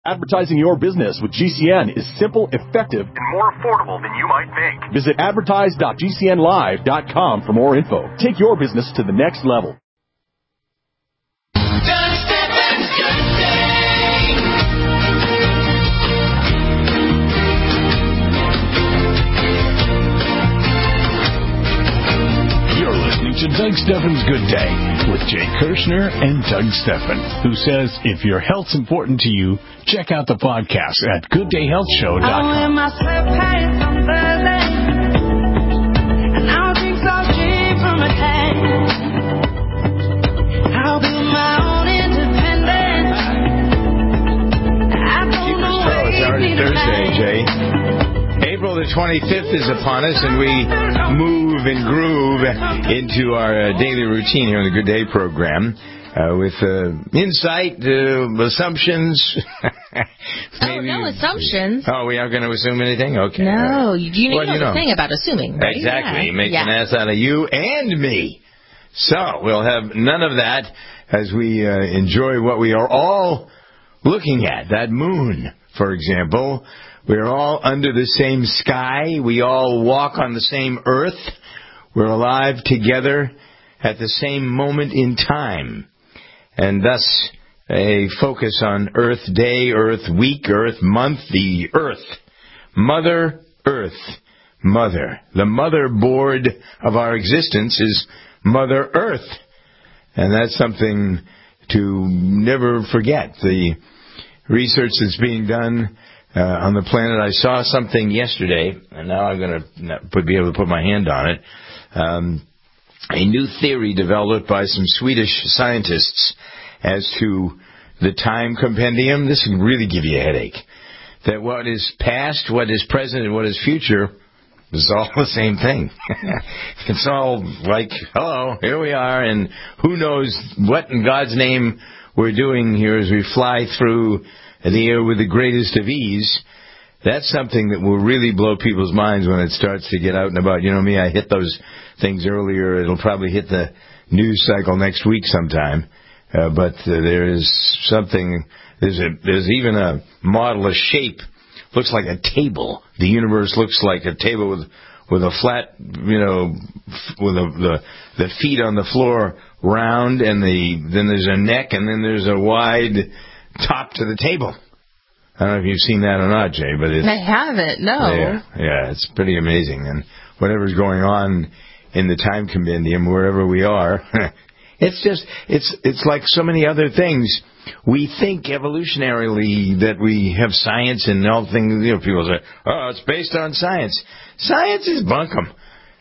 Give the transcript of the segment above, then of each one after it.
Advertising your business with GCN is simple, effective, and more affordable than you might think. Visit advertise.gcnlive.com for more info. Take your business to the next level. You're listening to Doug Stephan's Good Day with Jay Kirshner and Doug Stephan, who says if your health's important to you, check out the podcast at gooddayhealthshow.com. I'll wear my sweatpants on Thursday, and I'll drink some gin from a tank. I'll build my own independence. It's already Thursday, Jay. April the 25th is upon us, and we move and groove into our daily routine here on the Good Day program with insight, assumptions. No assumptions. Oh, we aren't going to assume anything? Okay. No, you know the thing about assuming, right? Exactly. Yeah. Make an ass out of you and me. So we'll have none of that as we enjoy what we are all looking at. That moon, for example. We're all under the same sky. We all walk on the same earth. We're alive together at the same moment in time. And thus, a focus on Earth Day, Earth Week, Earth Month, the Earth. Mother Earth. Mother. The motherboard of our existence is Mother Earth. And that's something to never forget. The research that's being done on the planet. I saw something yesterday, and now I'm going to be able to put my hand on it. A new theory developed by some Swedish scientists as to the time compendium. This can really give you a headache. That what is past, what is present, and what is future is all the same thing. It's all like, hello, here we are, and who knows what in God's name we're doing here as we fly through the air with the greatest of ease. That's something that will really blow people's minds when it starts to get out and about. You know me, I hit those things earlier. It'll probably hit the news cycle next week sometime. But there is something, there's even a model, a shape, looks like a table. The universe looks like a table with a flat, with the feet on the floor round, and then there's a neck, and then there's a wide top to the table. I don't know if you've seen that or not, Jay, but I haven't, no. Yeah, it's pretty amazing. And whatever's going on in the time compendium, wherever we are, it's like so many other things. We think evolutionarily that we have science and all things. People say, "Oh, it's based on science." Science is bunkum.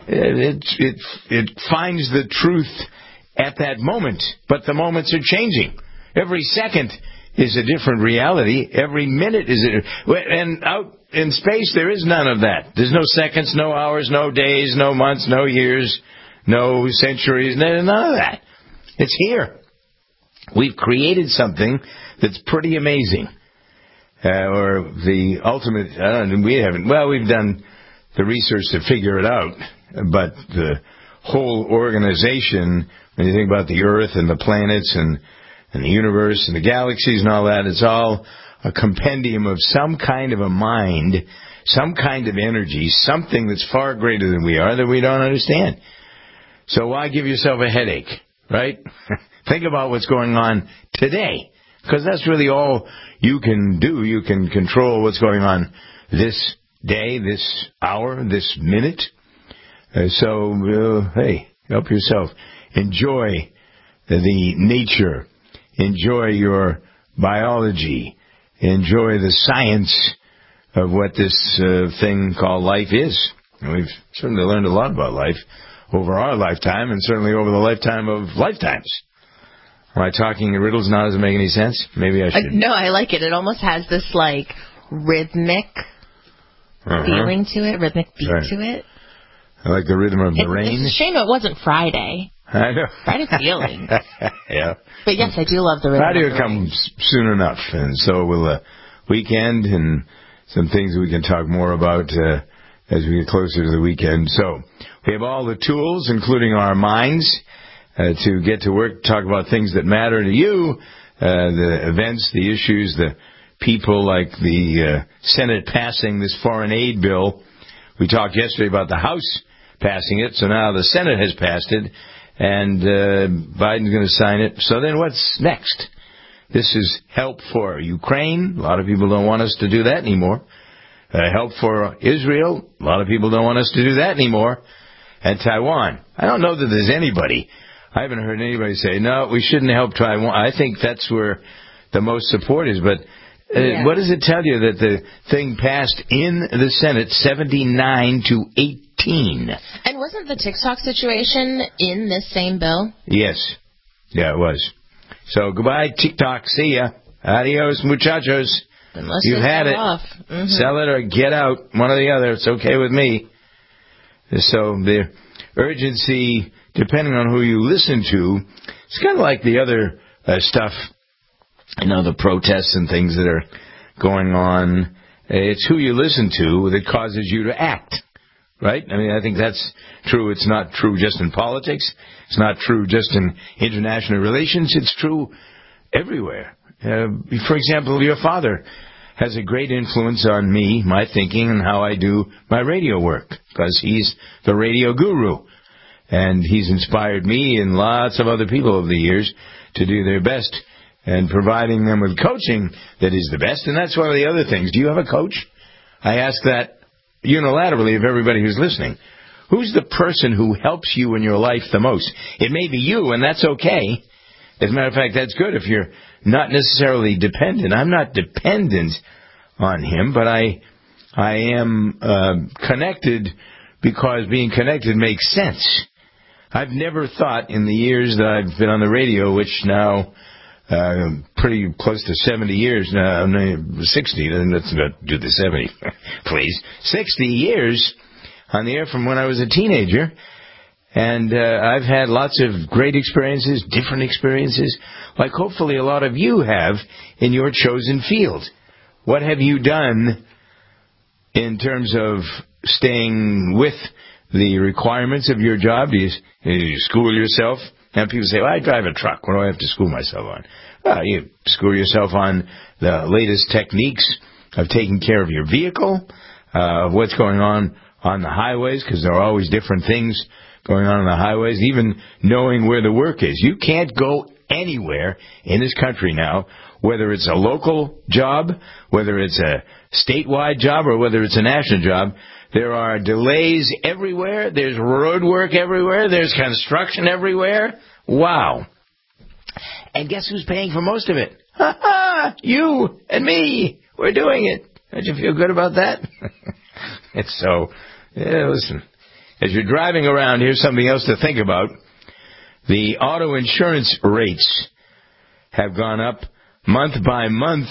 It finds the truth at that moment, but the moments are changing. Every second is a different reality. Every minute is and out in space there is none of that. There's no seconds, no hours, no days, no months, no years, no centuries, none of that. It's here. We've created something that's pretty amazing. Or the ultimate, we've done the research to figure it out, but the whole organization, when you think about the Earth and the planets and the universe and the galaxies and all that, it's all a compendium of some kind of a mind, some kind of energy, something that's far greater than we are that we don't understand. So why give yourself a headache, right? Think about what's going on today, because that's really all you can do. You can control what's going on this day, this hour, this minute. Hey, help yourself. Enjoy the nature. Enjoy your biology. Enjoy the science of what this thing called life is. And we've certainly learned a lot about life over our lifetime, and certainly over the lifetime of lifetimes. Am I talking in riddles now? Does it make any sense? Maybe I should. No, I like it. It almost has this, rhythmic feeling to it, rhythmic beat to it. I like the rhythm of the rain. It's a shame it wasn't Friday. I know. Friday feeling. Yeah. But yes, I do love the rhythm. Friday will come soon enough, and so will the weekend and some things we can talk more about as we get closer to the weekend. So we have all the tools, including our minds, to get to work, talk about things that matter to you, the events, the issues, the people like the Senate passing this foreign aid bill. We talked yesterday about the House passing it, so now the Senate has passed it, and Biden's going to sign it. So then what's next? This is help for Ukraine. A lot of people don't want us to do that anymore. Help for Israel. A lot of people don't want us to do that anymore. And Taiwan. I don't know that there's anybody. I haven't heard anybody say, no, we shouldn't help Taiwan. I think that's where the most support is. But what does it tell you that the thing passed in the Senate 79-18? And wasn't the TikTok situation in this same bill? Yes. Yeah, it was. So goodbye, TikTok. See ya. Adios, muchachos. Unless you've had it. Mm-hmm. Sell it or get out. One or the other. It's okay with me. So the urgency, depending on who you listen to, it's kind of like the other stuff, the protests and things that are going on. It's who you listen to that causes you to act, right? I mean, I think that's true. It's not true just in politics. It's not true just in international relations. It's true everywhere. For example, your father has a great influence on me, my thinking, and how I do my radio work, because he's the radio guru. And he's inspired me and lots of other people over the years to do their best, and providing them with coaching that is the best. And that's one of the other things. Do you have a coach? I ask that unilaterally of everybody who's listening. Who's the person who helps you in your life the most? It may be you, and that's okay. As a matter of fact, that's good if you're not necessarily dependent. I'm not dependent on him, but I am connected because being connected makes sense. I've never thought in the years that I've been on the radio, which now pretty close to 70 years now, 60, let's not do the 70, please. 60 years on the air from when I was a teenager. And I've had lots of great experiences, different experiences, like hopefully a lot of you have in your chosen field. What have you done in terms of staying with the requirements of your job? Do you school yourself? And people say, well, I drive a truck. What do I have to school myself on? Well, you school yourself on the latest techniques of taking care of your vehicle, of what's going on the highways, because there are always different things going on the highways, even knowing where the work is. You can't go anywhere in this country now, whether it's a local job, whether it's a statewide job, or whether it's a national job. There are delays everywhere. There's road work everywhere. There's construction everywhere. Wow. And guess who's paying for most of it? Ha ha! You and me. We're doing it. Don't you feel good about that? It's so, listen. As you're driving around, here's something else to think about. The auto insurance rates have gone up month by month,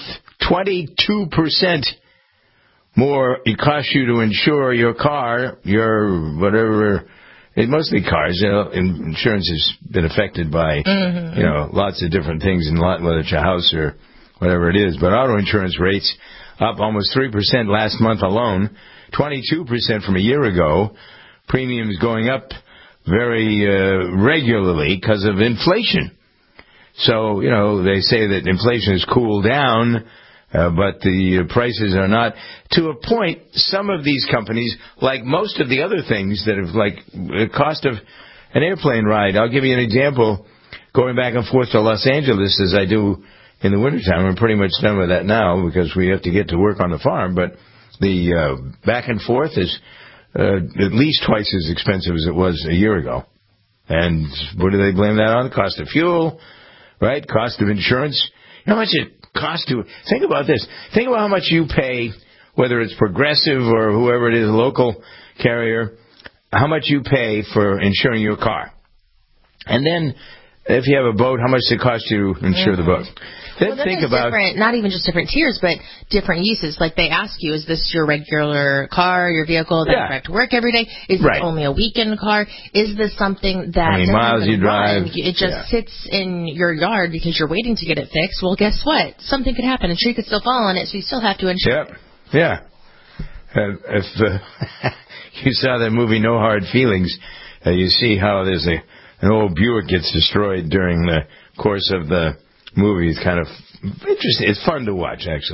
22% more it costs you to insure your car, your whatever. Mostly cars. Insurance has been affected by, lots of different things, whether it's a house or whatever it is. But auto insurance rates up almost 3% last month alone, 22% from a year ago. Premiums going up very regularly because of inflation. So, they say that inflation has cooled down, but the prices are not. To a point, some of these companies, like most of the other things that have, like the cost of an airplane ride. I'll give you an example. Going back and forth to Los Angeles as I do in the wintertime. I'm pretty much done with that now because we have to get to work on the farm. But the back and forth is at least twice as expensive as it was a year ago. And what do they blame that on? The cost of fuel, right? Cost of insurance. You know how much it costs to... Think about this. Think about how much you pay, whether it's Progressive or whoever it is, a local carrier, how much you pay for insuring your car. And then, if you have a boat, how much does it cost you to insure the boat? Then think about different, not even just different tiers, but different uses. Like they ask you, is this your regular car, your vehicle that you have to work every day? Is it only a weekend car? Is this something that how many miles you drive? It just sits in your yard because you're waiting to get it fixed. Well, guess what? Something could happen. A tree could still fall on it, so you still have to insure it. Yeah. If you saw that movie No Hard Feelings, you see how there's an old Buick gets destroyed during the course of the movie. It's kind of interesting. It's fun to watch, actually.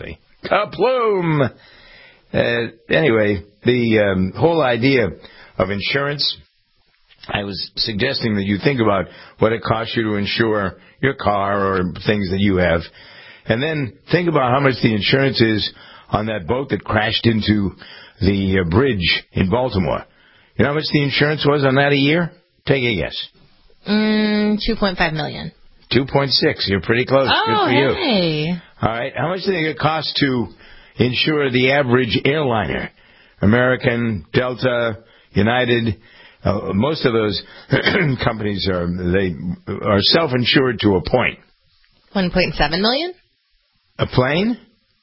Kaploom! Anyway, the whole idea of insurance, I was suggesting that you think about what it costs you to insure your car or things that you have, and then think about how much the insurance is on that boat that crashed into the bridge in Baltimore. You know how much the insurance was on that a year? Take a guess. $2.5 million. 2.6. You're pretty close. Oh, good for you. Hey. All right. How much do you think it costs to insure the average airliner? American, Delta, United. Most of those companies are self-insured to a point. 1.7 million? A plane?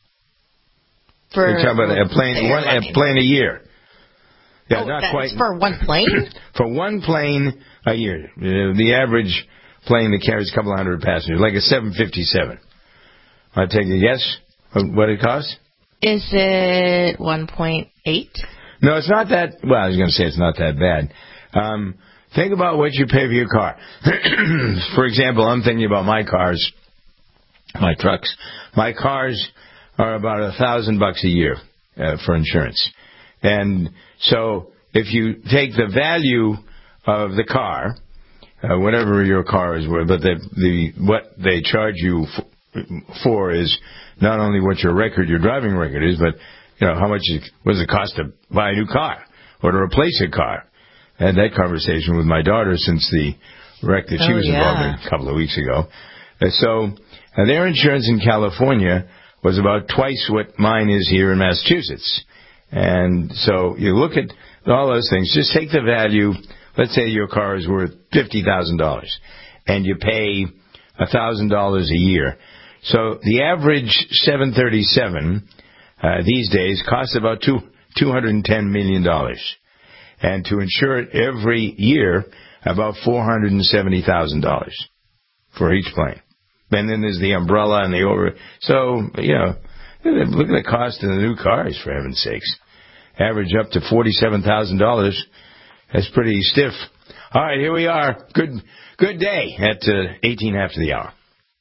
You're talking about a plane a year. Yeah, not quite. For one plane? For one plane a year. The average plane that carries a couple hundred passengers, like a 757. Want to take a guess what it costs? Is it 1.8? No, it's not that. Well, I was going to say it's not that bad. Think about what you pay for your car. For example, I'm thinking about my cars, my trucks. My cars are about $1,000 a year for insurance. And so if you take the value of the car, whatever your car is worth, but what they charge you for is not only what your driving record is, but how much what does it cost to buy a new car or to replace a car? I had that conversation with my daughter since the wreck that she was involved in a couple of weeks ago. So their insurance in California was about twice what mine is here in Massachusetts. And so you look at all those things. Just take the value. Let's say your car is worth $50,000 and you pay $1,000 a year. So the average 737 these days costs about $210 million. And to insure it every year, about $470,000 for each plane. And then there's the umbrella and the over. So, look at the cost of the new cars, for heaven's sakes. Average up to $47,000. That's pretty stiff. All right, here we are. Good day at 18 after the hour.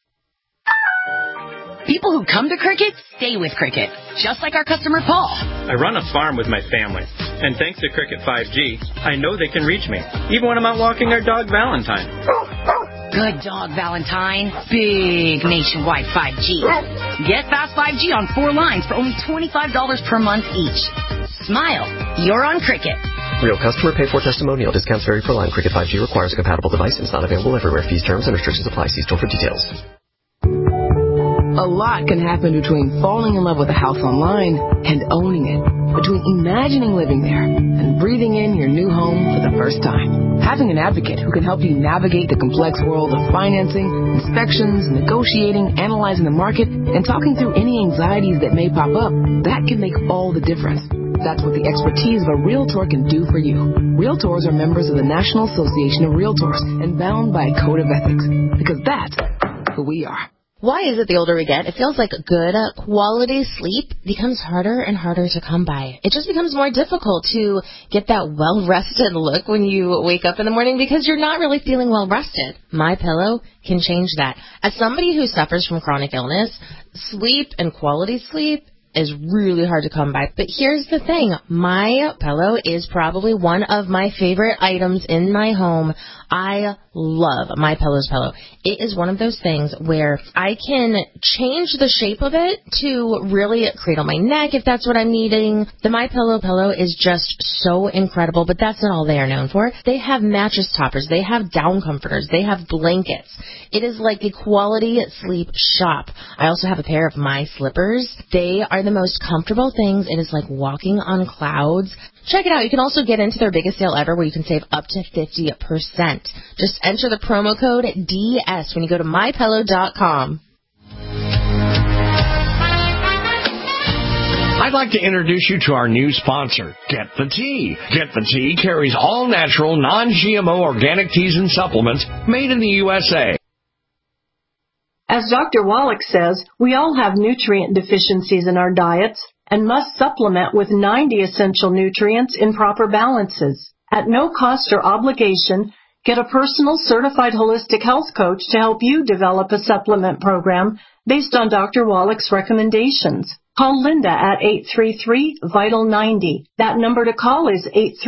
People who come to Cricket stay with Cricket, just like our customer Paul. I run a farm with my family, and thanks to Cricket 5G, I know they can reach me, even when I'm out walking our dog Valentine. Good dog, Valentine. Big nationwide 5G. Get fast 5G on 4 lines for only $25 per month each. Smile. You're on Cricket. Real customer paid-for testimonial. Discounts vary per line. Cricket 5G requires a compatible device and is not available everywhere. Fees, terms, and restrictions apply. See store for details. A lot can happen between falling in love with a house online and owning it, between imagining living there and breathing in your new home for the first time. Having an advocate who can help you navigate the complex world of financing, inspections, negotiating, analyzing the market, and talking through any anxieties that may pop up, that can make all the difference. That's what the expertise of a Realtor can do for you. Realtors are members of the National Association of Realtors and bound by a code of ethics, because that's who we are. Why is it the older we get, it feels like good quality sleep becomes harder and harder to come by? It just becomes more difficult to get that well-rested look when you wake up in the morning because you're not really feeling well-rested. MyPillow can change that. As somebody who suffers from chronic illness, sleep and quality sleep is really hard to come by. But here's the thing. MyPillow is probably one of my favorite items in my home. I love MyPillow's pillow. It is one of those things where I can change the shape of it to really cradle my neck if that's what I'm needing. The MyPillow pillow is just so incredible, but that's not all they are known for. They have mattress toppers. They have down comforters. They have blankets. It is like a quality sleep shop. I also have a pair of My Slippers. They are the most comfortable things. It is like walking on clouds. Check it out. You can also get into their biggest sale ever where you can save up to 50%. Just enter the promo code DS when you go to MyPillow.com. I'd like to introduce you to our new sponsor, Get the Tea. Get the Tea carries all natural, non-GMO organic teas and supplements made in the USA. As Dr. Wallach says, we all have nutrient deficiencies in our diets and must supplement with 90 essential nutrients in proper balances. At no cost or obligation, get a personal certified holistic health coach to help you develop a supplement program based on Dr. Wallach's recommendations. Call Linda at 833-VITAL-90. That number to call is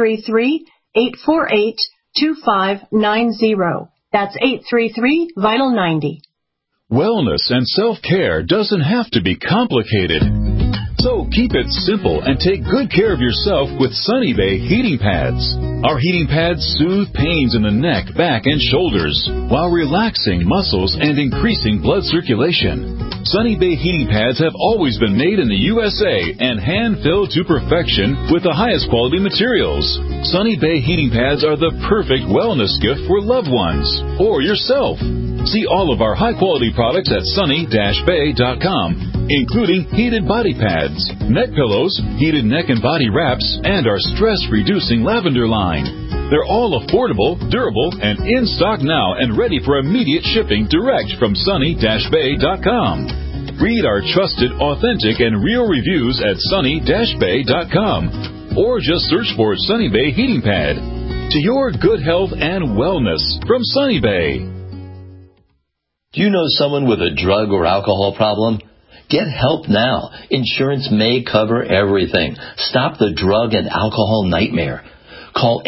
833-848-2590. That's 833-VITAL-90. Wellness and self-care doesn't have to be complicated. So keep it simple and take good care of yourself with Sunny Bay heating pads. Our heating pads soothe pains in the neck, back, and shoulders while relaxing muscles and increasing blood circulation. Sunny Bay heating pads have always been made in the USA and hand-filled to perfection with the highest quality materials. Sunny Bay heating pads are the perfect wellness gift for loved ones or yourself. See all of our high-quality products at sunny-bay.com, including heated body pads, neck pillows, heated neck and body wraps, and our stress-reducing lavender line. They're all affordable, durable, and in stock now and ready for immediate shipping direct from sunny-bay.com. Read our trusted, authentic, and real reviews at sunny-bay.com or just search for Sunny Bay Heating Pad. To your good health and wellness from Sunny Bay. Do you know someone with a drug or alcohol problem? Get help now. Insurance may cover everything. Stop the drug and alcohol nightmare. Call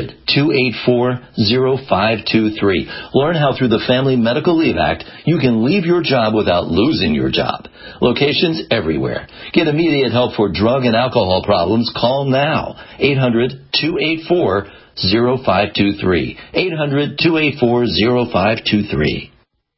800-284-0523. Learn how through the Family Medical Leave Act you can leave your job without losing your job. Locations everywhere. Get immediate help for drug and alcohol problems. Call now. 800-284-0523. 800-284-0523.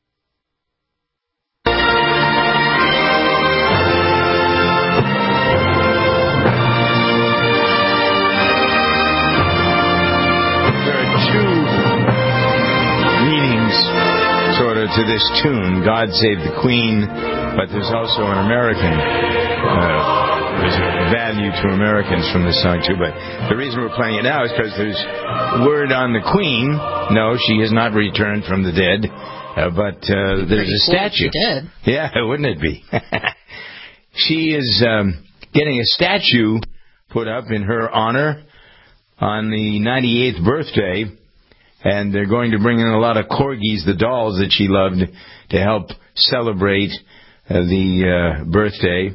To this tune, God Save the Queen, but there's also an American, there's a value to Americans from this song too, but the reason we're playing it now is because there's word on the Queen. No, she has not returned from the dead, but there's a statue. She did. Yeah, wouldn't it be? She is getting a statue put up in her honor on the 98th birthday. And they're going to bring in a lot of corgis, the dolls that she loved, to help celebrate the birthday.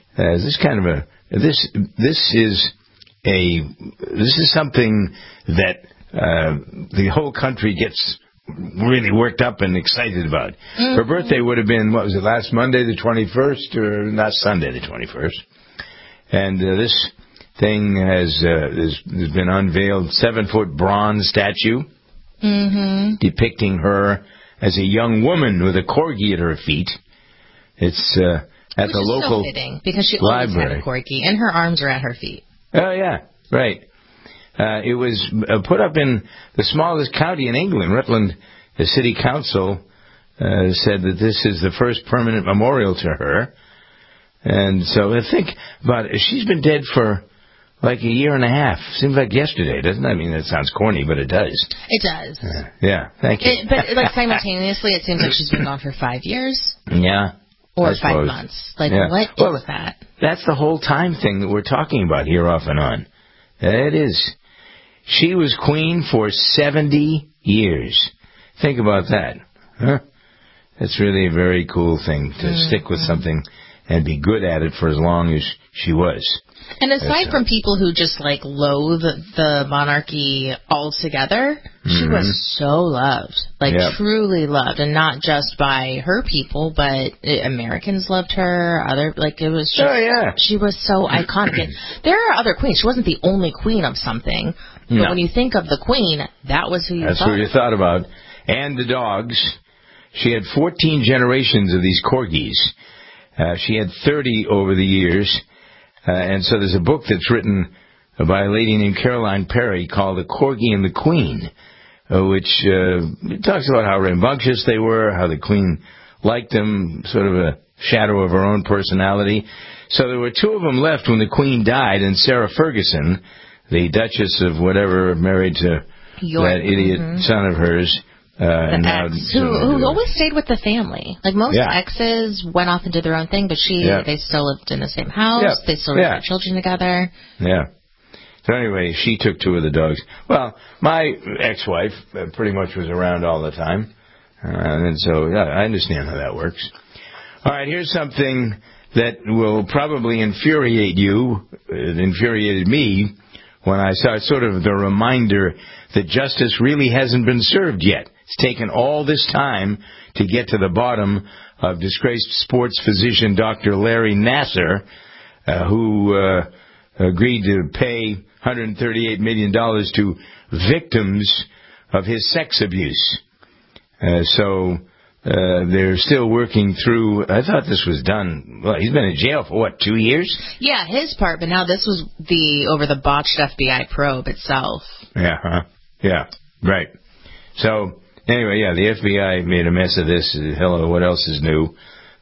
This is something that the whole country gets really worked up and excited about. Mm-hmm. Her birthday would have been, what was it, last Monday the 21st, or not Sunday the 21st. And this thing has been unveiled, 7-foot bronze statue. Mm-hmm. Depicting her as a young woman with a corgi at her feet. It's at the local so fitting, because she library. Always had a corgi, and her arms are at her feet. Oh, yeah, right. It was put up in the smallest county in England. Rutland, the city council, said that this is the first permanent memorial to her. And so think about it. She's been dead for like a year and a half. Seems like yesterday, doesn't it? I mean, that sounds corny, but it does. It does. Yeah, thank you. But like simultaneously, it seems like she's been gone for 5 years. Yeah. Or 5 months. Like, what is that? That's the whole time thing that we're talking about here off and on. It is. She was queen for 70 years. Think about that. Huh? That's really a very cool thing to stick with something and be good at it for as long as she was. And aside from people who just like loathe the monarchy altogether, she was so loved, like truly loved, and not just by her people, but Americans loved her. It was just, she was so iconic. And there are other queens. She wasn't the only queen of something, but when you think of the queen, that was who you thought. That's who you thought about. And the dogs. She had 14 generations of these corgis. She had 30 over the years. And so there's a book that's written by a lady named Caroline Perry called The Corgi and the Queen, which talks about how rambunctious they were, how the Queen liked them, sort of a shadow of her own personality. So there were 2 of them left when the Queen died, and Sarah Ferguson, the Duchess of whatever, married to that idiot son of hers. The ex, who always stayed with the family. Like most exes went off and did their own thing, but they still lived in the same house. Yeah. They still raised their children together. Yeah. So anyway, she took 2 of the dogs. Well, my ex-wife pretty much was around all the time. And so, I understand how that works. All right, here's something that will probably infuriate you. It infuriated me when I saw sort of the reminder that justice really hasn't been served yet. It's taken all this time to get to the bottom of disgraced sports physician Dr. Larry Nassar, who agreed to pay $138 million to victims of his sex abuse. So they're still working through. I thought this was done. Well, he's been in jail for, 2 years? Yeah, his part, but now this was over the botched FBI probe itself. Yeah, yeah, right. So, anyway, yeah, the FBI made a mess of this. Hello, what else is new?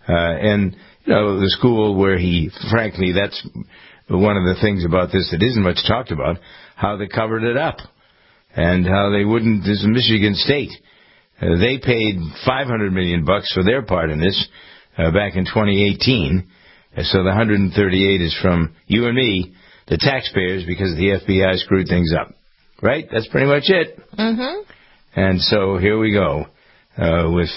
And, the school where frankly, that's one of the things about this that isn't much talked about, how they covered it up. And how they wouldn't, this is Michigan State. They paid $500 million for their part in this back in 2018. So the 138 is from you and me, the taxpayers, because the FBI screwed things up. Right? That's pretty much it. Mm-hmm. And so here we go with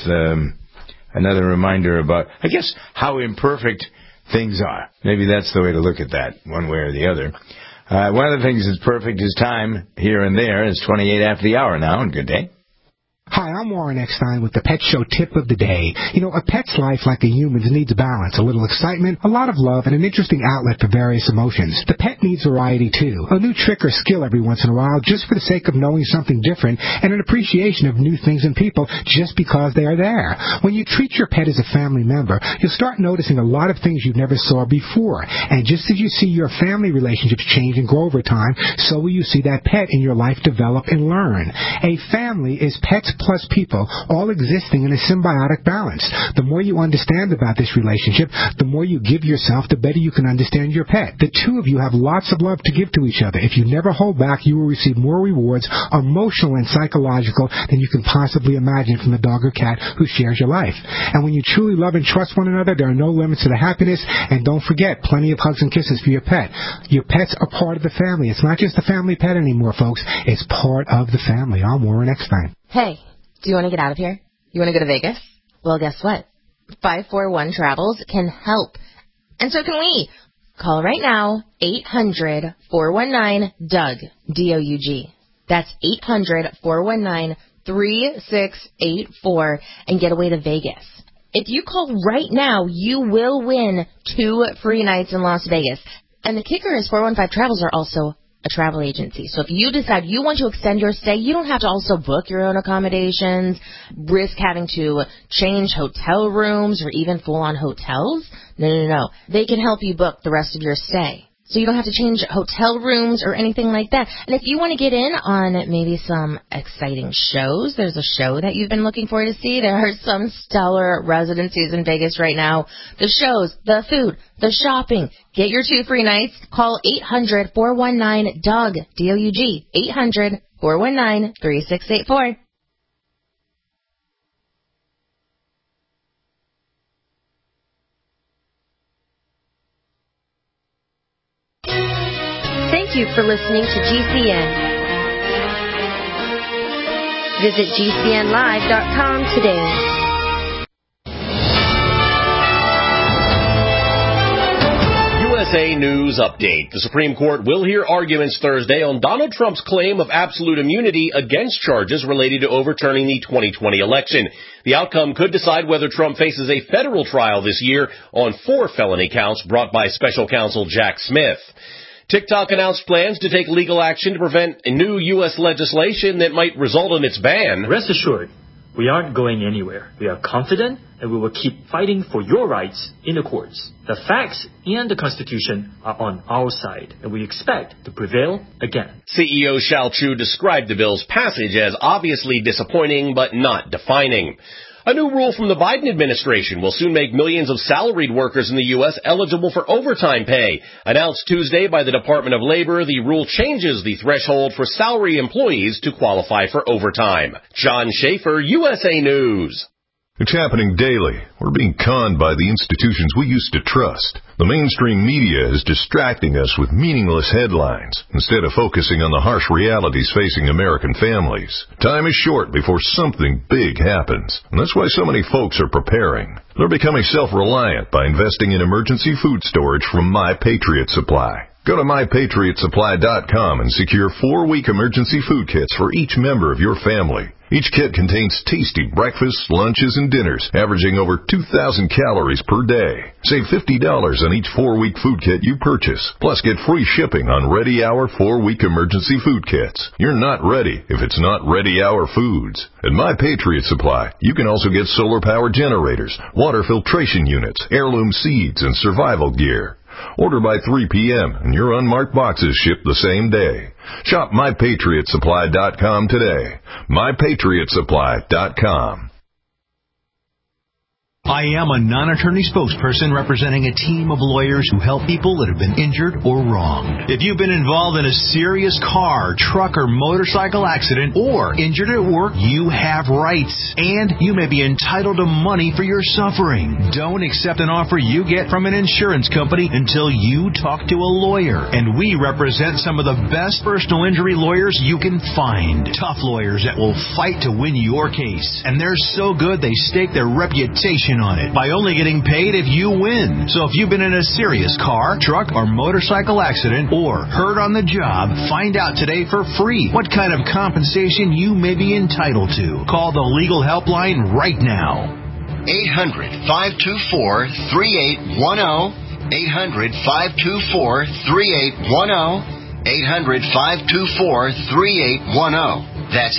another reminder about, I guess, how imperfect things are. Maybe that's the way to look at that, one way or the other. One of the things that's perfect is time here and there. It's 28 after the hour now, and good day. Hi, I'm Warren Eckstein with the Pet Show Tip of the Day. A pet's life, like a human's, needs balance, a little excitement, a lot of love, and an interesting outlet for various emotions. The pet needs variety, too. A new trick or skill every once in a while, just for the sake of knowing something different, and an appreciation of new things and people just because they are there. When you treat your pet as a family member, you'll start noticing a lot of things you never saw before. And just as you see your family relationships change and grow over time, so will you see that pet in your life develop and learn. A family is pets plus people, all existing in a symbiotic balance. The more you understand about this relationship, the more you give yourself, the better you can understand your pet. The two of you have lots of love to give to each other. If you never hold back, you will receive more rewards, emotional and psychological, than you can possibly imagine from the dog or cat who shares your life. And when you truly love and trust one another, there are no limits to the happiness. And don't forget, plenty of hugs and kisses for your pet. Your pets are part of the family. It's not just a family pet anymore, folks. It's part of the family. I'm Warren Eckstein. Hey, do you want to get out of here? You want to go to Vegas? Well, guess what? 541 Travels can help. And so can we. Call right now, 800-419-DOUG, D-O-U-G. That's 800-419-3684 and get away to Vegas. If you call right now, you will win 2 free nights in Las Vegas. And the kicker is 415 Travels are also a travel agency. So if you decide you want to extend your stay, you don't have to also book your own accommodations, risk having to change hotel rooms or even full-on hotels. No. They can help you book the rest of your stay. So you don't have to change hotel rooms or anything like that. And if you want to get in on maybe some exciting shows, there's a show that you've been looking for to see. There are some stellar residencies in Vegas right now. The shows, the food, the shopping. Get your 2 free nights. Call 800-419-DOUG, D-O-U-G, 800-419-3684. Thank you for listening to GCN. Visit GCNlive.com today. USA News Update. The Supreme Court will hear arguments Thursday on Donald Trump's claim of absolute immunity against charges related to overturning the 2020 election. The outcome could decide whether Trump faces a federal trial this year on 4 felony counts brought by special counsel Jack Smith. TikTok announced plans to take legal action to prevent a new U.S. legislation that might result in its ban. Rest assured, we aren't going anywhere. We are confident and we will keep fighting for your rights in the courts. The facts and the Constitution are on our side, and we expect to prevail again. CEO Shao Chu described the bill's passage as obviously disappointing but not defining. A new rule from the Biden administration will soon make millions of salaried workers in the U.S. eligible for overtime pay. Announced Tuesday by the Department of Labor, the rule changes the threshold for salary employees to qualify for overtime. John Schaefer, USA News. It's happening daily. We're being conned by the institutions we used to trust. The mainstream media is distracting us with meaningless headlines instead of focusing on the harsh realities facing American families. Time is short before something big happens, and that's why so many folks are preparing. They're becoming self-reliant by investing in emergency food storage from My Patriot Supply. Go to MyPatriotSupply.com and secure 4-week emergency food kits for each member of your family. Each kit contains tasty breakfasts, lunches, and dinners, averaging over 2,000 calories per day. Save $50 on each 4-week food kit you purchase. Plus, get free shipping on Ready Hour 4-week emergency food kits. You're not ready if it's not Ready Hour foods. At My Patriot Supply, you can also get solar power generators, water filtration units, heirloom seeds, and survival gear. Order by 3 p.m. and your unmarked boxes ship the same day. Shop MyPatriotSupply.com today. MyPatriotSupply.com. I am a non-attorney spokesperson representing a team of lawyers who help people that have been injured or wronged. If you've been involved in a serious car, truck, or motorcycle accident or injured at work, you have rights, and you may be entitled to money for your suffering. Don't accept an offer you get from an insurance company until you talk to a lawyer. And we represent some of the best personal injury lawyers you can find. Tough lawyers that will fight to win your case. And they're so good they stake their reputation on it by only getting paid if you win. So if you've been in a serious car, truck, or motorcycle accident or hurt on the job, find out today for free what kind of compensation you may be entitled to. Call the legal helpline right now. 800-524-3810. 800-524-3810. 800-524-3810. That's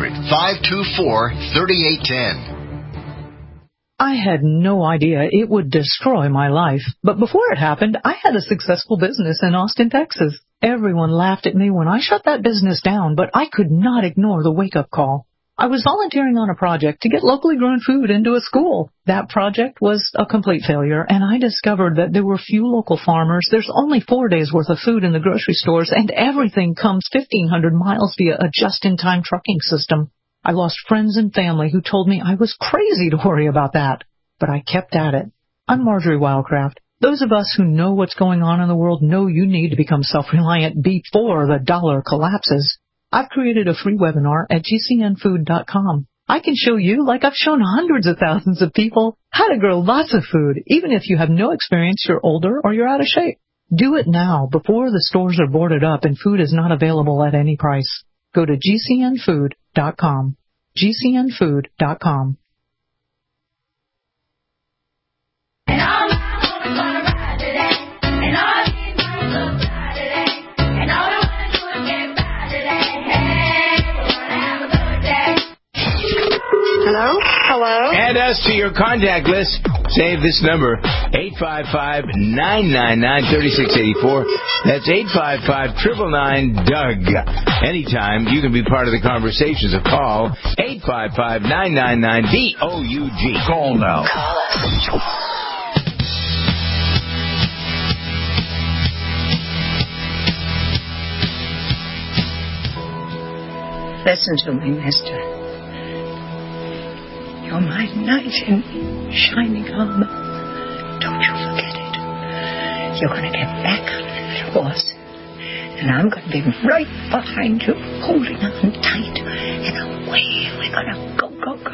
800-524-3810. I had no idea it would destroy my life. But before it happened, I had a successful business in Austin, Texas. Everyone laughed at me when I shut that business down, but I could not ignore the wake-up call. I was volunteering on a project to get locally grown food into a school. That project was a complete failure, and I discovered that there were few local farmers. There's only 4 days' worth of food in the grocery stores, and everything comes 1,500 miles via a just-in-time trucking system. I lost friends and family who told me I was crazy to worry about that. But I kept at it. I'm Marjorie Wildcraft. Those of us who know what's going on in the world know you need to become self-reliant before the dollar collapses. I've created a free webinar at GCNfood.com. I can show you, like I've shown hundreds of thousands of people, how to grow lots of food, even if you have no experience, you're older, or you're out of shape. Do it now, before the stores are boarded up and food is not available at any price. Go to GCNfood.com. GCNfood.com. Hello? Hello? Add us to your contact list. Save this number, 855-999-3684. That's 855-999-DOUG. Anytime you can be part of the conversation, so call 855-999-DOUG. Call now. Call us. Listen to me, mister. You're my knight in shining armor. Don't you forget it. You're going to get back on that horse, and I'm going to be right behind you, holding on tight, and away we're going to go.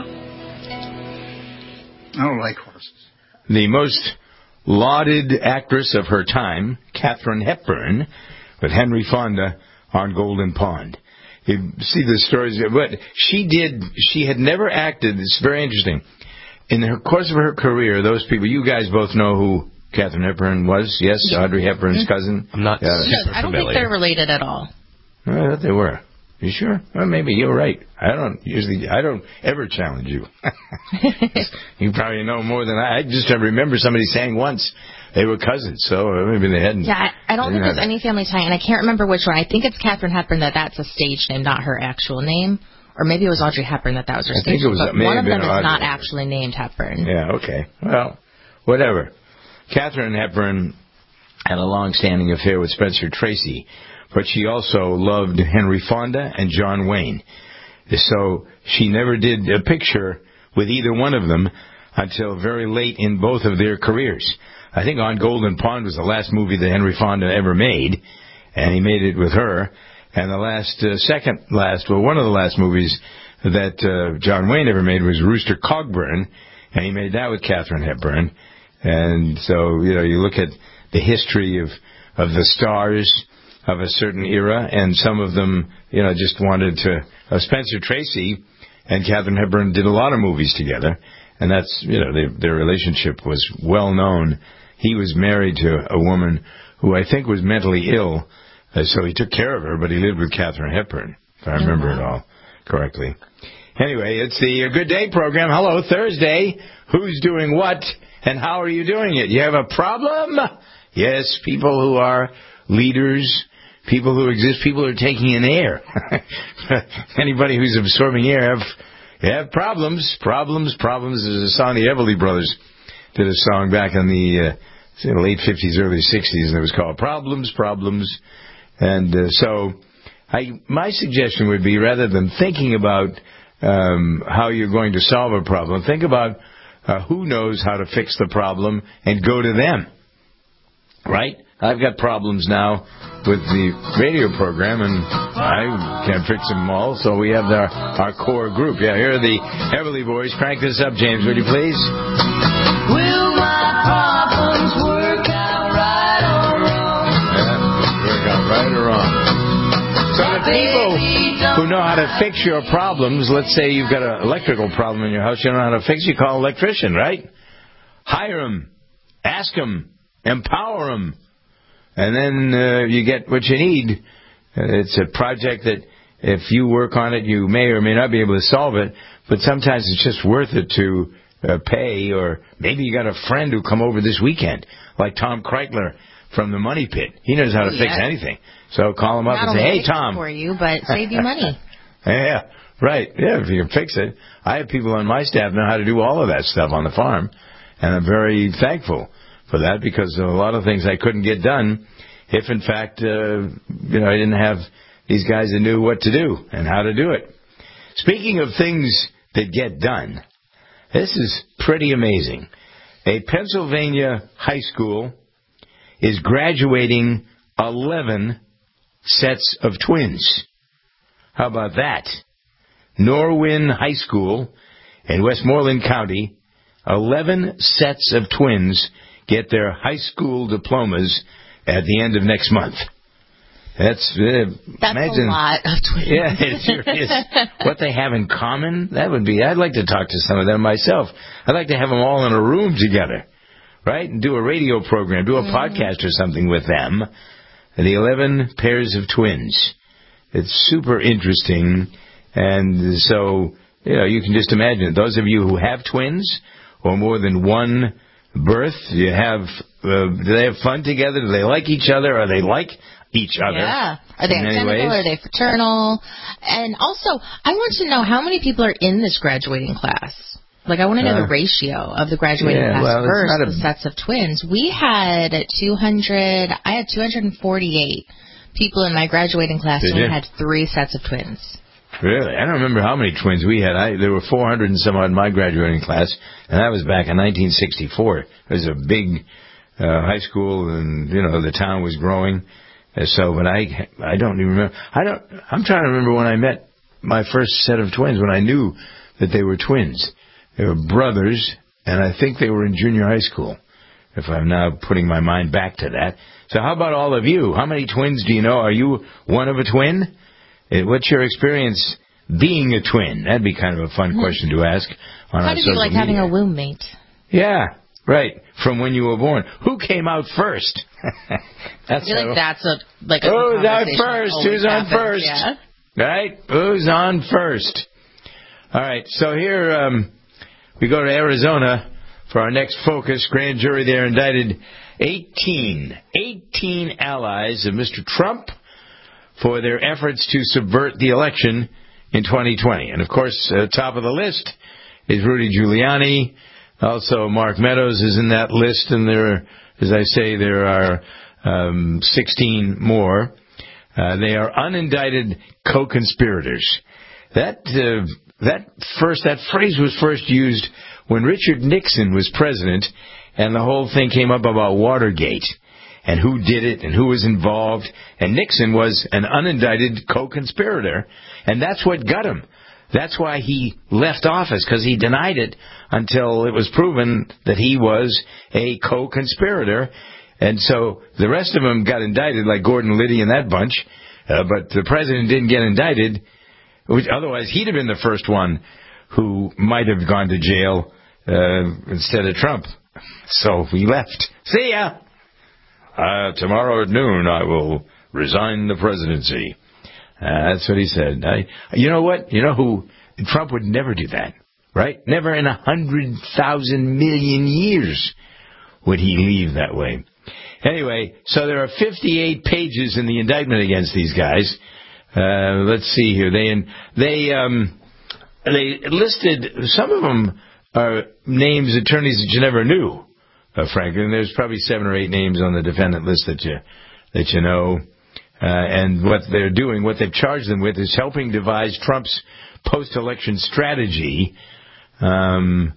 I don't like horses. The most lauded actress of her time, Katharine Hepburn, with Henry Fonda on Golden Pond. You see the stories, but she had never acted. It's very interesting. In the course of her career, those people, you guys both know who Katharine Hepburn was, yes? Audrey Hepburn's cousin? I'm not super I don't think they're related at all. I thought they were. You sure? Well, maybe you're right. I don't ever challenge you. You probably know more than I just remember somebody saying once they were cousins, so maybe they hadn't. Yeah, I don't think there's any family tie, and I can't remember which one. I think it's Katharine Hepburn that's a stage name, not her actual name. Or maybe it was Audrey Hepburn that was her stage name. But one of them is not actually named Hepburn. Yeah, okay. Well, whatever. Katharine Hepburn had a long-standing affair with Spencer Tracy, but she also loved Henry Fonda and John Wayne. So she never did a picture with either one of them until very late in both of their careers. I think On Golden Pond was the last movie that Henry Fonda ever made, and he made it with her. And the one of the last movies that John Wayne ever made was Rooster Cogburn, and he made that with Katharine Hepburn. And so, you look at the history of the stars of a certain era, and some of them, just wanted to. Spencer Tracy and Katharine Hepburn did a lot of movies together, and that's, their relationship was well known. He was married to a woman who I think was mentally ill, so he took care of her, but he lived with Katharine Hepburn, if I remember it all correctly. Anyway, it's the Good Day program. Hello, Thursday. Who's doing what, and how are you doing it? You have a problem? Yes, people who are leaders, people who exist, people who are taking in air. Anybody who's absorbing air have problems. Problems. There's a song the Everly Brothers did a song back in the late 50s, early 60s, and it was called Problems. And so my suggestion would be, rather than thinking about how you're going to solve a problem, think about who knows how to fix the problem and go to them. Right? I've got problems now with the radio program, and I can't fix them all, so we have our core group. Yeah, here are the Everly Boys. Crank this up, James, would you please? Will my problems work out right or wrong? Yeah, work out right or wrong. So the people who know how to fix your problems, let's say you've got an electrical problem in your house, you don't know how to fix it, you call an electrician, right? Hire them, ask them, empower them, and then you get what you need. It's a project that if you work on it, you may or may not be able to solve it, but sometimes it's just worth it to pay, or maybe you got a friend who come over this weekend, like Tom Kreitler from the Money Pit. He knows how to fix anything. So call him up and say, hey, Tom. For you, but save you money. Yeah, right. Yeah, if you can fix it. I have people on my staff know how to do all of that stuff on the farm, and I'm very thankful for that, because a lot of things I couldn't get done if, in fact, I didn't have these guys that knew what to do and how to do it. Speaking of things that get done, this is pretty amazing. A Pennsylvania high school is graduating 11 sets of twins. How about that? Norwin High School in Westmoreland County, 11 sets of twins get their high school diplomas at the end of next month. That's imagine, a lot of twins. Yeah, it sure is. What they have in common, that would be, I'd like to talk to some of them myself. I'd like to have them all in a room together, right? And do a radio program, do a podcast or something with them. The 11 pairs of twins. It's super interesting. And so, you can just imagine, those of you who have twins or more than one birth, do they have fun together? Do they like each other? Are they like each other? Yeah. Are they identical? Are they fraternal? And also, I want to know how many people are in this graduating class. Like, I want to know the ratio of the graduating class versus the sets of twins. I had 248 people in my graduating class, and we had 3 sets of twins. Really? I don't remember how many twins we had. There were 400 and some odd in my graduating class, and that was back in 1964. It was a big high school, and, the town was growing. So, but I don't even remember. I'm trying to remember when I met my first set of twins, when I knew that they were twins. They were brothers, and I think they were in junior high school, if I'm now putting my mind back to that. So how about all of you? How many twins do you know? Are you one of a twin? What's your experience being a twin? That'd be kind of a fun question to ask on our social media. How did you like having a womb mate? Yeah, right. From when you were born. Who came out first? I feel like that's a who's out first? Who's on first? Yeah. Right? Who's on first? All right, so here we go to Arizona for our next focus. Grand jury there indicted 18 allies of Mr. Trump for their efforts to subvert the election in 2020. And, of course, top of the list is Rudy Giuliani. Also, Mark Meadows is in that list, and there are 16 more. They are unindicted co-conspirators. That that phrase was first used when Richard Nixon was president, and the whole thing came up about Watergate and who did it and who was involved. And Nixon was an unindicted co-conspirator, and that's what got him. That's why he left office, because he denied it until it was proven that he was a co-conspirator. And so the rest of them got indicted, like Gordon Liddy and that bunch, but the president didn't get indicted. Otherwise, he'd have been the first one who might have gone to jail instead of Trump. So he left. See ya! Tomorrow at noon, I will resign the presidency. That's what he said. You know what? You know who? Trump would never do that, right? Never in 100,000 million years would he leave that way. Anyway, so there are 58 pages in the indictment against these guys. Let's see here. They listed, some of them are names, attorneys that you never knew, frankly. And there's probably 7 or 8 names on the defendant list that you know. And what they're doing, what they've charged them with, is helping devise Trump's post-election strategy. The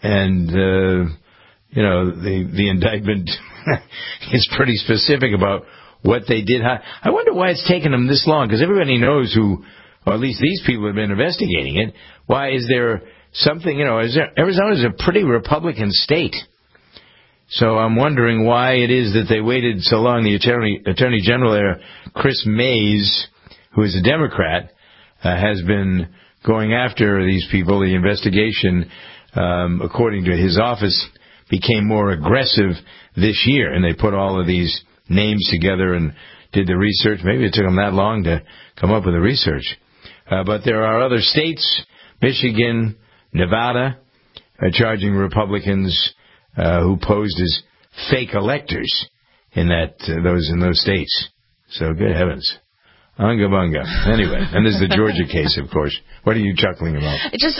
indictment is pretty specific about what they did. I wonder why it's taken them this long, because everybody knows who, or at least these people have been investigating it. Why is there something, Arizona is a pretty Republican state. So I'm wondering why it is that they waited so long. The Attorney General there, Chris Mays, who is a Democrat, has been going after these people. The investigation, according to his office, became more aggressive this year, and they put all of these names together and did the research. Maybe it took them that long to come up with the research. But there are other states, Michigan, Nevada, charging Republicans who posed as fake electors in those states. So good heavens. Unga bunga. Anyway, and there's the Georgia case, of course. What are you chuckling about?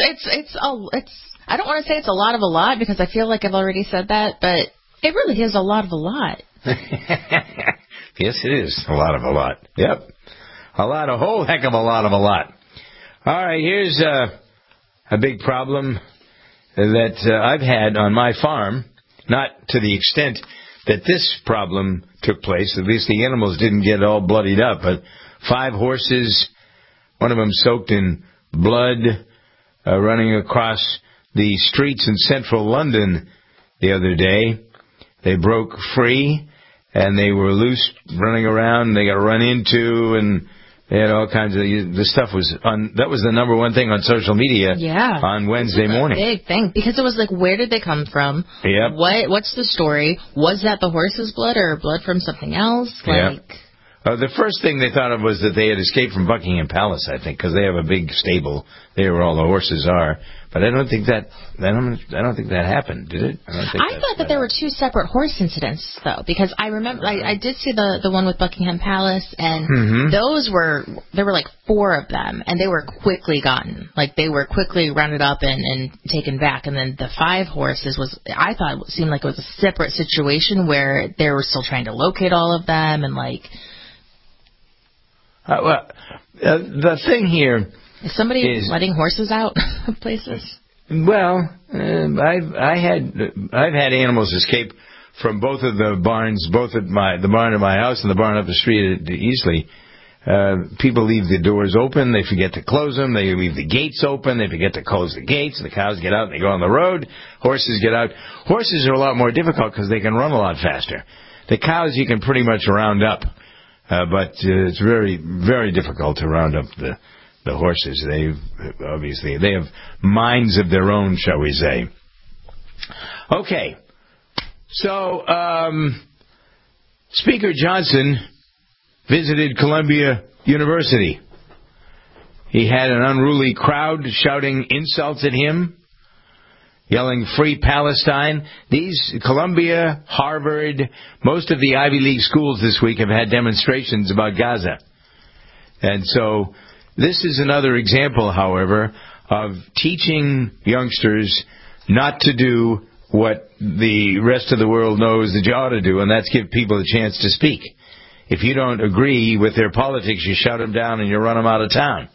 I don't want to say it's a lot of a lot, because I feel like I've already said that, but it really is a lot of a lot. Yes, it is a lot of a lot. Yep. A whole heck of a lot of a lot. All right, here's a big problem that I've had on my farm, not to the extent that this problem took place. At least the animals didn't get all bloodied up, but 5 horses, one of them soaked in blood, running across the streets in central London the other day. They broke free, and they were loose, running around. They got run into, and they had all kinds of, the stuff that was the number one thing on social media on Wednesday morning. Big thing, because it was like, where did they come from? Yep. What's the story? Was that the horse's blood or blood from something else? The first thing they thought of was that they had escaped from Buckingham Palace, I think, because they have a big stable there where all the horses are. But I don't think that happened, did it? I thought that there were 2 separate horse incidents, though, because I remember I did see the one with Buckingham Palace, and there were like 4 of them, and they were quickly gotten. Like, they were quickly rounded up and taken back. And then the 5 horses I thought it seemed like it was a separate situation where they were still trying to locate all of them, and like. The thing here. Is somebody letting horses out of places? Well, I've had animals escape from both of the barns, both at the barn at my house and the barn up the street at Eastleigh. People leave the doors open, they forget to close them, they leave the gates open, they forget to close the gates, the cows get out and they go on the road, horses get out. Horses are a lot more difficult because they can run a lot faster. The cows you can pretty much round up, but it's very, very difficult to round up the horses. They have minds of their own, shall we say. Okay. So, Speaker Johnson visited Columbia University. He had an unruly crowd shouting insults at him, yelling "Free Palestine." These Columbia, Harvard, most of the Ivy League schools this week have had demonstrations about Gaza. And so this is another example, however, of teaching youngsters not to do what the rest of the world knows that you ought to do, and that's give people a chance to speak. If you don't agree with their politics, you shut them down and you run them out of town.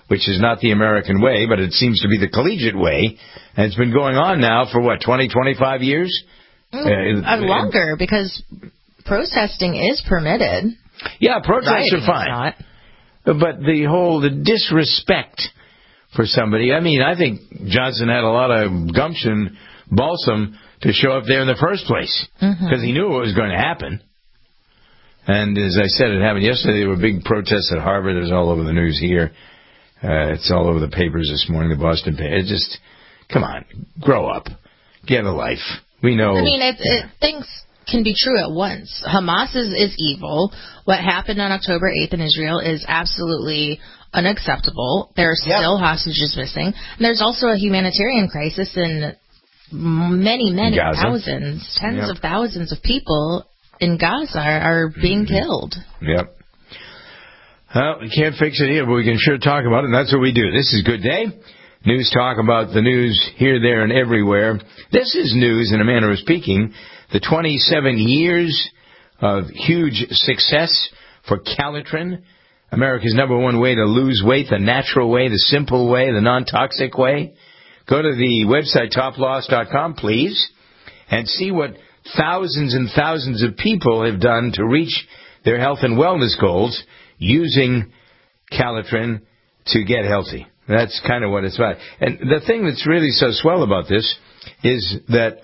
which is not the American way, but it seems to be the collegiate way. And it's been going on now for, 20, 25 years? Longer, because protesting is permitted. Yeah, protests are fine. But the disrespect for somebody, I think Johnson had a lot of gumption, balsam, to show up there in the first place, because he knew what was going to happen. And as I said, it happened yesterday. There were big protests at Harvard. It was all over the news here. It's all over the papers this morning, the Boston paper. It's just, come on, grow up. Get a life. We know. Things can be true at once. Hamas is evil. What happened on October 8th in Israel is absolutely unacceptable. There are still hostages missing. And there's also a humanitarian crisis in many Gaza. Thousands, tens of thousands of people in Gaza are being killed. Yep. Well, we can't fix it here, but we can sure talk about it, and that's what we do. This is Good Day. News talk about the news here, there, and everywhere. This is news, in a manner of speaking. The 27 years of huge success for Calitrin, America's #1 way to lose weight, the natural way, the simple way, the non-toxic way. Go to the website toploss.com, please, and see what thousands and thousands of people have done to reach their health and wellness goals using Calitrin to get healthy. That's kind of what it's about. And the thing that's really so swell about this is that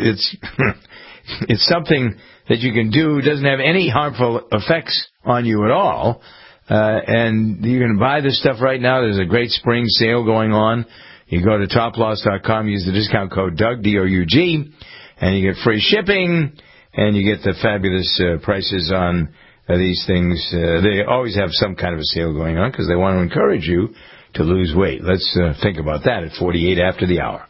it's something that you can do. It doesn't have any harmful effects on you at all. And you can buy this stuff right now. There's a great spring sale going on. You go to toploss.com, use the discount code Doug, D-O-U-G, and you get free shipping, and you get the fabulous prices on these things. They always have some kind of a sale going on because they want to encourage you to lose weight. Let's think about that at 48 after the hour.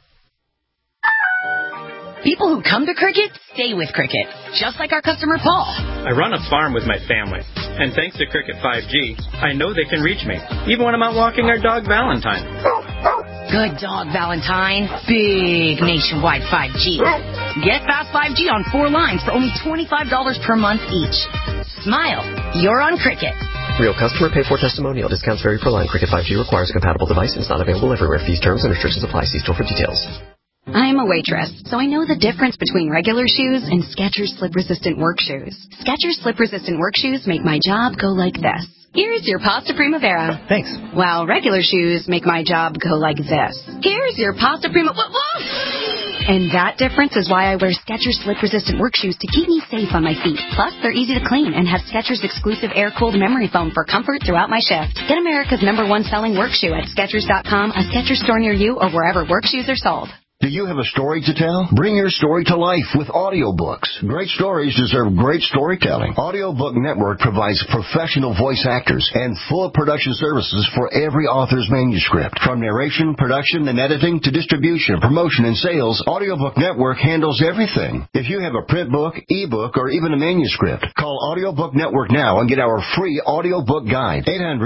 People who come to Cricket stay with Cricket, just like our customer Paul. I run a farm with my family, and thanks to Cricket 5G, I know they can reach me, even when I'm out walking our dog Valentine. Good dog, Valentine. Big nationwide 5G. Get fast 5G on 4 lines for only $25 per month each. Smile. You're on Cricket. Real customer pay-for testimonial. Discounts vary per line. Cricket 5G requires a compatible device and is not available everywhere. Fees, terms, and restrictions apply. See store for details. I'm a waitress, so I know the difference between regular shoes and Skechers slip-resistant work shoes. Skechers slip-resistant work shoes make my job go like this. Here's your Pasta Primavera. Thanks. While regular shoes make my job go like this. Here's your Pasta Primavera. And that difference is why I wear Skechers slip-resistant work shoes to keep me safe on my feet. Plus, they're easy to clean and have Skechers exclusive air-cooled memory foam for comfort throughout my shift. Get America's #1 selling work shoe at Skechers.com, a Skechers store near you, or wherever work shoes are sold. Do you have a story to tell? Bring your story to life with audiobooks. Great stories deserve great storytelling. Audiobook Network provides professional voice actors and full production services for every author's manuscript. From narration, production, and editing to distribution, promotion, and sales, Audiobook Network handles everything. If you have a print book, ebook, or even a manuscript, call Audiobook Network now and get our free audiobook guide.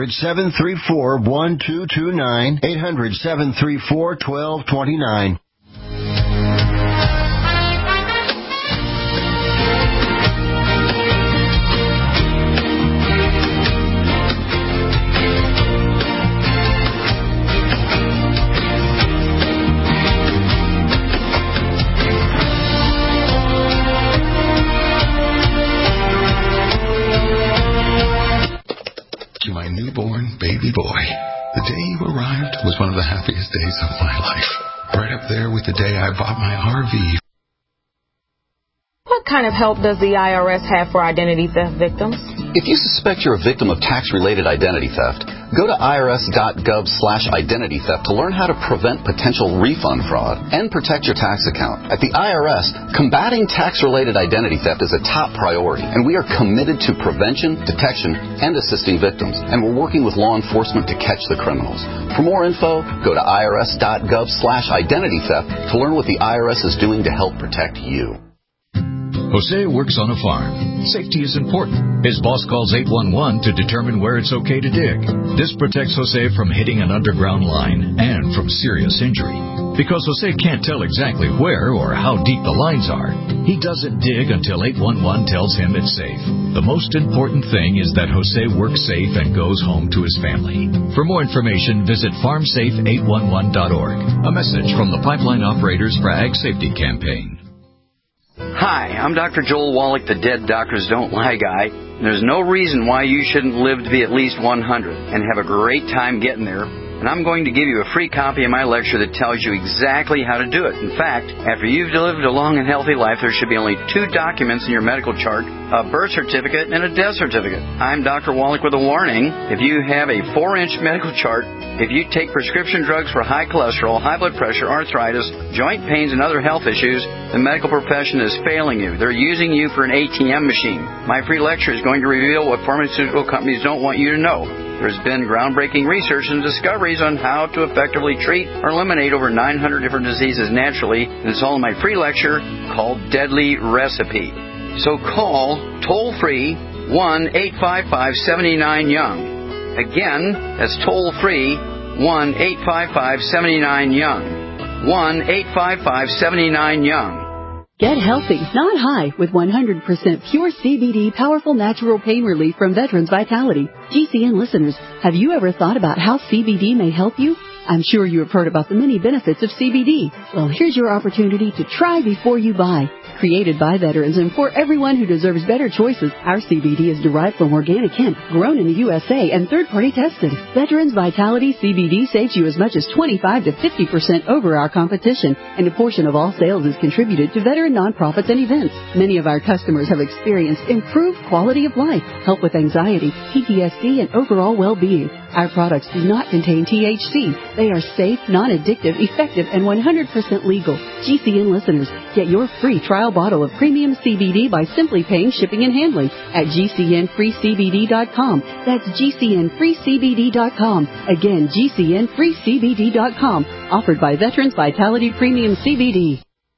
800-734-1229. 800-734-1229. To my newborn baby boy, the day you arrived was one of the happiest days of my life. Right up there with the day I bought my RV. What kind of help does the IRS have for identity theft victims? If you suspect you're a victim of tax-related identity theft, go to irs.gov/identity theft to learn how to prevent potential refund fraud and protect your tax account. At the IRS, combating tax-related identity theft is a top priority, and we are committed to prevention, detection, and assisting victims, and we're working with law enforcement to catch the criminals. For more info, go to irs.gov/identity theft to learn what the IRS is doing to help protect you. Jose works on a farm. Safety is important. His boss calls 811 to determine where it's okay to dig. This protects Jose from hitting an underground line and from serious injury. Because Jose can't tell exactly where or how deep the lines are, he doesn't dig until 811 tells him it's safe. The most important thing is that Jose works safe and goes home to his family. For more information, visit farmsafe811.org. A message from the Pipeline Operators for Ag Safety Campaign. Hi, I'm Dr. Joel Wallach, the Dead Doctors Don't Lie guy. There's no reason why you shouldn't live to be at least 100 and have a great time getting there. And I'm going to give you a free copy of my lecture that tells you exactly how to do it. In fact, after you've lived a long and healthy life, there should be only 2 documents in your medical chart, a birth certificate and a death certificate. I'm Dr. Wallach with a warning. If you have a 4-inch medical chart, if you take prescription drugs for high cholesterol, high blood pressure, arthritis, joint pains, and other health issues, the medical profession is failing you. They're using you for an ATM machine. My free lecture is going to reveal what pharmaceutical companies don't want you to know. There's been groundbreaking research and discoveries on how to effectively treat or eliminate over 900 different diseases naturally, and it's all in my free lecture called Deadly Recipe. So call toll-free 1-855-79-YOUNG. Again, that's toll-free 1-855-79-YOUNG. 1-855-79-YOUNG. Get healthy, not high, with 100% pure CBD powerful natural pain relief from Veterans Vitality. GCN listeners, have you ever thought about how CBD may help you? I'm sure you have heard about the many benefits of CBD. Well, here's your opportunity to try before you buy. Created by veterans and for everyone who deserves better choices, our CBD is derived from organic hemp, grown in the USA, and third-party tested. Veterans Vitality CBD saves you as much as 25 to 50% over our competition, and a portion of all sales is contributed to veteran nonprofits and events. Many of our customers have experienced improved quality of life, help with anxiety, PTSD, and overall well-being. Our products do not contain THC. They are safe, non-addictive, effective, and 100% legal. GCN listeners, get your free trial bottle of premium CBD by simply paying shipping and handling at GCNFreeCBD.com. That's GCNFreeCBD.com. Again, GCNFreeCBD.com. Offered by Veterans Vitality Premium CBD.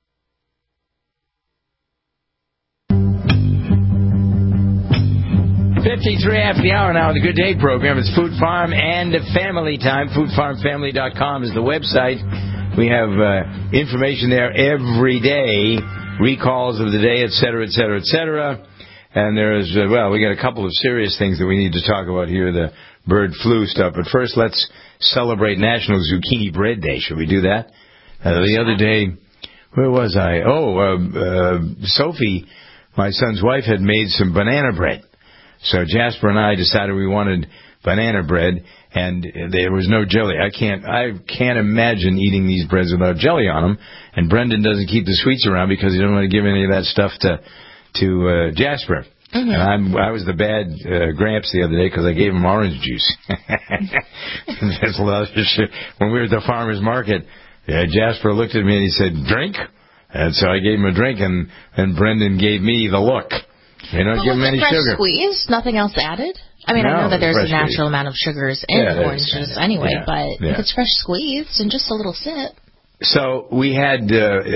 .53 after the hour now on the Good Day program. It's Food Farm and Family Time. FoodFarmFamily.com is the website. We have information there every day, recalls of the day, et cetera, et cetera, et cetera. And there's, we got a couple of serious things that we need to talk about here, the bird flu stuff. But first, let's celebrate National Zucchini Bread Day. Should we do that? The other day, where was I? Sophie, my son's wife, had made some banana bread. So Jasper and I decided we wanted banana bread, and there was no jelly. I can't imagine eating these breads without jelly on them. And Brendan doesn't keep the sweets around because he doesn't want to give any of that stuff to Jasper. Mm-hmm. And I was the bad Gramps the other day because I gave him orange juice. There's a lot of shit. When we were at the farmer's market, Jasper looked at me and he said, "Drink?" And so I gave him a drink, and Brendan gave me the look. They don't give them any sugar. Squeeze? Nothing else added? I mean, I know that there's a natural amount of sugars in orange juice anyway, but if it's fresh squeezed and just a little sip. So we had,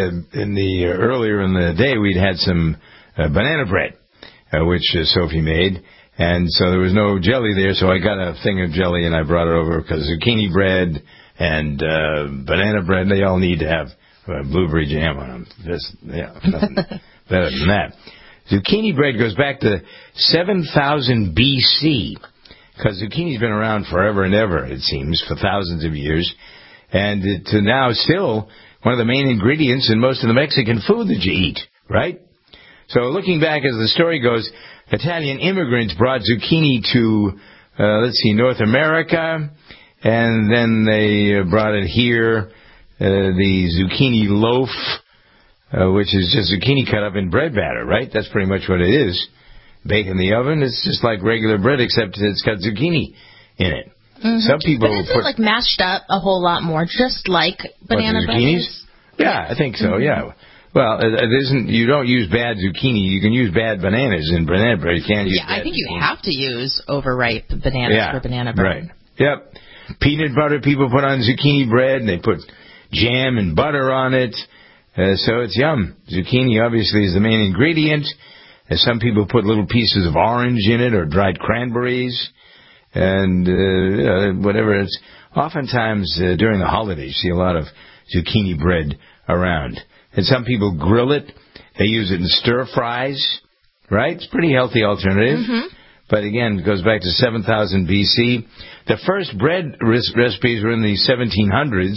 earlier in the day, we'd had some banana bread, which Sophie made, and so there was no jelly there, so I got a thing of jelly and I brought it over because zucchini bread and banana bread, they all need to have blueberry jam on them. Nothing better than that. Zucchini bread goes back to 7,000 B.C., because zucchini's been around forever and ever, it seems, for thousands of years, and to now still one of the main ingredients in most of the Mexican food that you eat, right? So looking back, as the story goes, Italian immigrants brought zucchini to, North America, and then they brought it here, the zucchini loaf, which is just zucchini cut up in bread batter, right? That's pretty much what it is. Bake in the oven. It's just like regular bread, except it's got zucchini in it. Mm-hmm. Some people but isn't it like mashed up a whole lot more, just like banana bread? Yeah, I think so. Yeah. Well, it isn't. You don't use bad zucchini. You can use bad bananas in banana bread. You can't use. Yeah, I think you have to use overripe bananas for banana bread. Right. Yep. Peanut butter people put on zucchini bread, and they put jam and butter on it. So it's yum. Zucchini obviously is the main ingredient. Some people put little pieces of orange in it or dried cranberries and whatever. It's oftentimes during the holidays you see a lot of zucchini bread around. And some people grill it. They use it in stir fries, right? It's a pretty healthy alternative. Mm-hmm. But again, it goes back to 7000 BC. The first bread recipes were in the 1700s.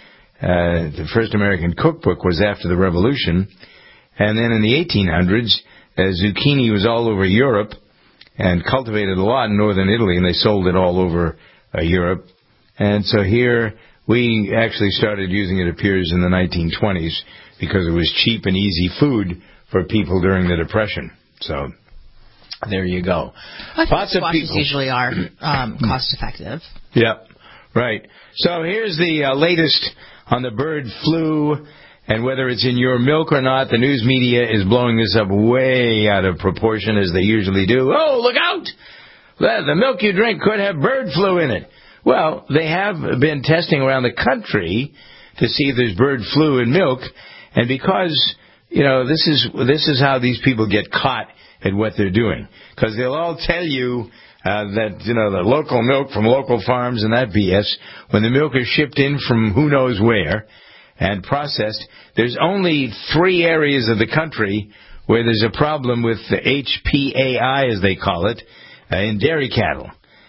The first American cookbook was after the Revolution. And then in the 1800s, zucchini was all over Europe and cultivated a lot in northern Italy, and they sold it all over Europe. And so here we actually started using it, appears, in the 1920s because it was cheap and easy food for people during the Depression. So there you go. I think squashes usually are cost effective. Yep, right. So here's the latest on the bird flu and whether it's in your milk or not. The news media is blowing this up way out of proportion, as they usually do. Oh, look out! The milk you drink could have bird flu in it. Well, they have been testing around the country to see if there's bird flu in milk, and because, this is how these people get caught at what they're doing. Because they'll all tell you that, the local milk from local farms and that BS, when the milk is shipped in from who knows where and processed, there's only 3 areas of the country where there's a problem with the HPAI, as they call it, in dairy cattle.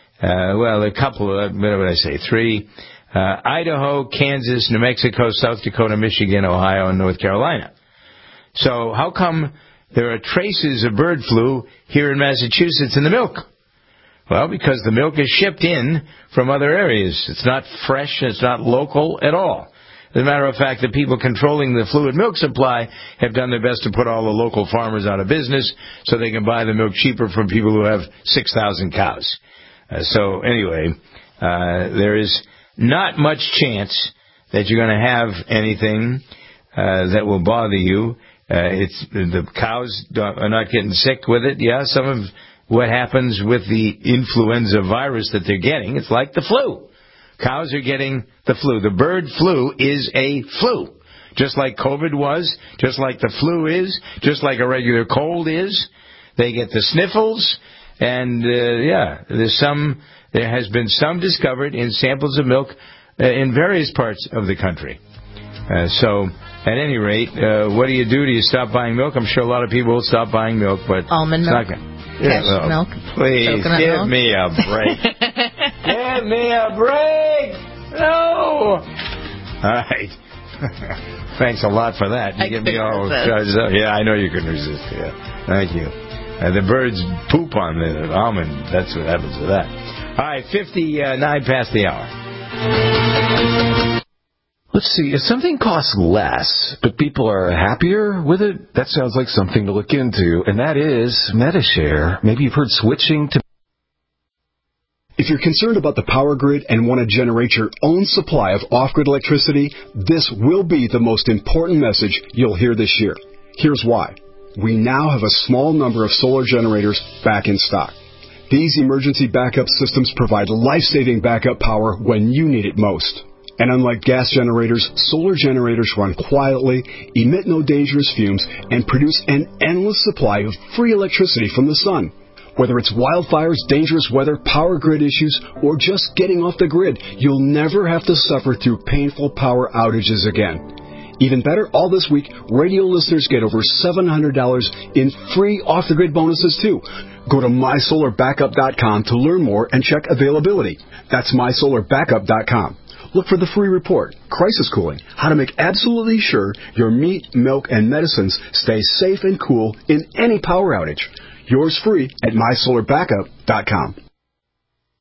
A couple of, 3. Idaho, Kansas, New Mexico, South Dakota, Michigan, Ohio, and North Carolina. So how come there are traces of bird flu here in Massachusetts in the milk? Well, because the milk is shipped in from other areas. It's not fresh, it's not local at all. As a matter of fact, the people controlling the fluid milk supply have done their best to put all the local farmers out of business so they can buy the milk cheaper from people who have 6,000 cows. So anyway, there is not much chance that you're going to have anything that will bother you. The cows are not getting sick with it. Yeah, some of what happens with the influenza virus that they're getting, it's like the flu. Cows are getting the flu. The bird flu is a flu. Just like COVID was, just like the flu is, just like a regular cold is. They get the sniffles, and there has been some discovered in samples of milk in various parts of the country. So, at any rate, what do? Do you stop buying milk? I'm sure a lot of people will stop buying milk, but almond milk, cashew milk, please give me a break. Give me a break. No. All right. Thanks a lot for that. You get me all charged up. Yeah, I know you can resist. Yeah, thank you. The birds poop on the almond. That's what happens with that. All right, 59 past the hour. Let's see, if something costs less, but people are happier with it, that sounds like something to look into, and that is Medi-Share. Maybe you've heard switching to... If you're concerned about the power grid and want to generate your own supply of off-grid electricity, this will be the most important message you'll hear this year. Here's why. We now have a small number of solar generators back in stock. These emergency backup systems provide life-saving backup power when you need it most. And unlike gas generators, solar generators run quietly, emit no dangerous fumes, and produce an endless supply of free electricity from the sun. Whether it's wildfires, dangerous weather, power grid issues, or just getting off the grid, you'll never have to suffer through painful power outages again. Even better, all this week, radio listeners get over $700 in free off-the-grid bonuses, too. Go to MySolarBackup.com to learn more and check availability. That's MySolarBackup.com. Look for the free report, Crisis Cooling, how to make absolutely sure your meat, milk, and medicines stay safe and cool in any power outage. Yours free at MySolarBackup.com.